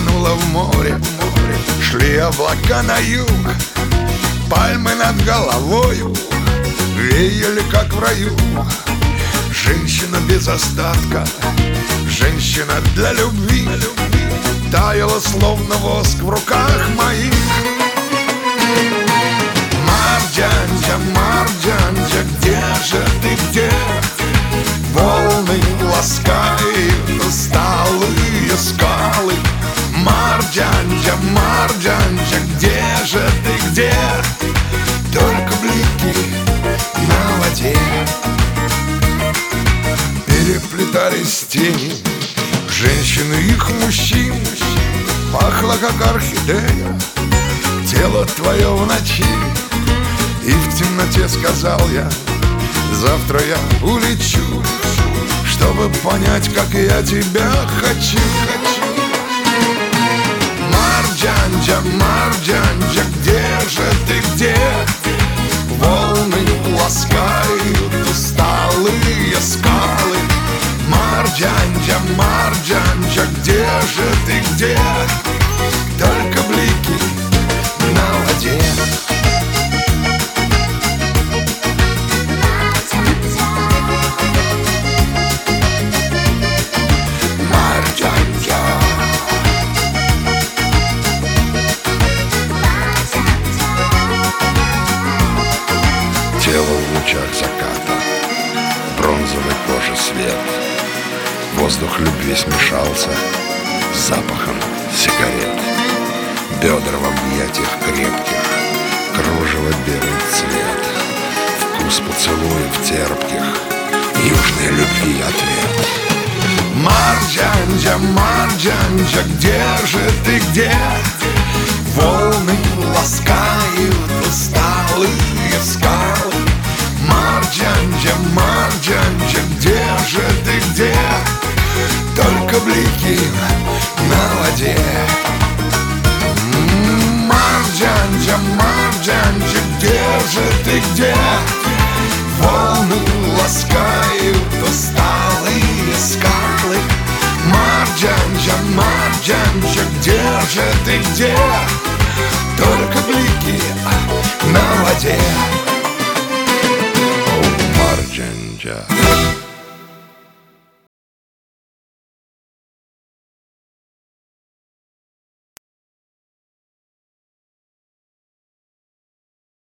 тонула в море. Шли облака на юг, пальмы над головою веяли, как в раю. Женщина без остатка, женщина для любви, таяла, словно воск в руках моих. Марджанджа, Марджанджа, где же ты, где? Волны ласкают усталые скалы. Марджанджа, Марджанджа, где же ты, где? Только блики на воде. Переплетались тени женщин и их мужчин. Пахло, как орхидея, тело твое в ночи. И в темноте сказал я: завтра я улечу, чтобы понять, как я тебя хочу. Марджанджа, Марджанджа, где же ты, где? Волны ласкают усталые скалы. Марджанджа, Марджанджа, где же ты, где? Только блики на воде. Тело в лучах заката, бронзовой кожи свет. Воздух любви смешался с запахом сигарет. Бедра в объятиях крепких, кружево белый цвет. Вкус поцелуев терпких, южной любви ответ. Марджанджа, Марджанджа, где же ты, где? Волны ласкают усталые скалы. Марджанджа, Марджанджа, где же ты, где? Только блики на воде. Марджанджа, Марджанджа, где же ты, где? Волны ласкают усталые скалы. Марджанджа, Марджанджа, где же ты, где? Только блики на воде. О, Марджанджа.